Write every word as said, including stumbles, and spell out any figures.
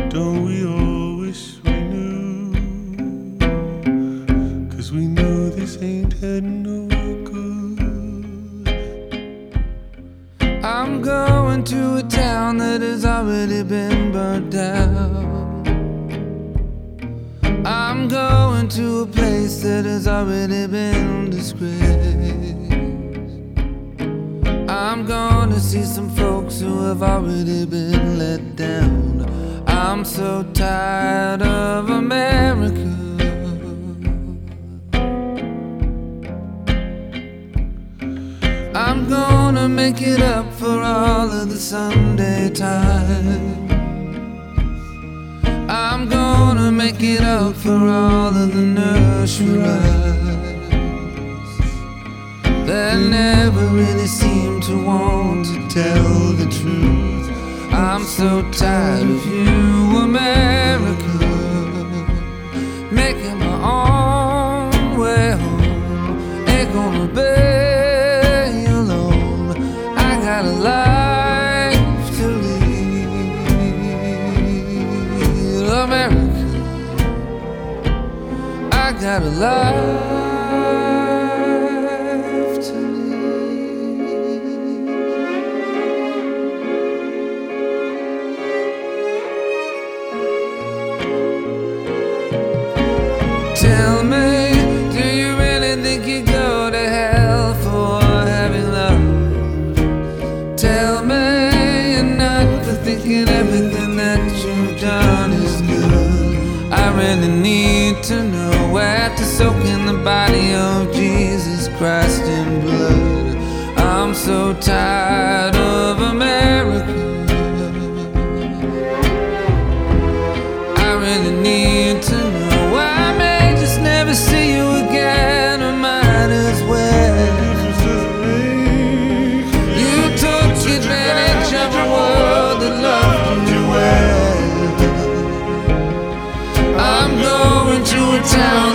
Don't we all wish we knew? 'Cause we know this ain't heading nowhere good. I'm going to a town that has already been burnt down. I'm going to a place that has already been disgraced. I'm gonna see some folks who have already been let down. I'm so tired of America. I'm gonna make it up for all of the Sunday times. I'm gonna make it up for all of the nursery rhymes that never really seem to want to tell the truth. I'm so tired of you, America, making my own way home. Ain't gonna be alone. I got a life to lead, America. I got a life to Tell me, do you really think you go to hell for having love? Tell me you're not for thinking everything that you've done is good. I really need to know after soaking the body of Jesus Christ in blood. I'm so tired of America. I really need to know. I may just never see you again, I might as well. You took advantage of a world that loved you well. I'm going to a town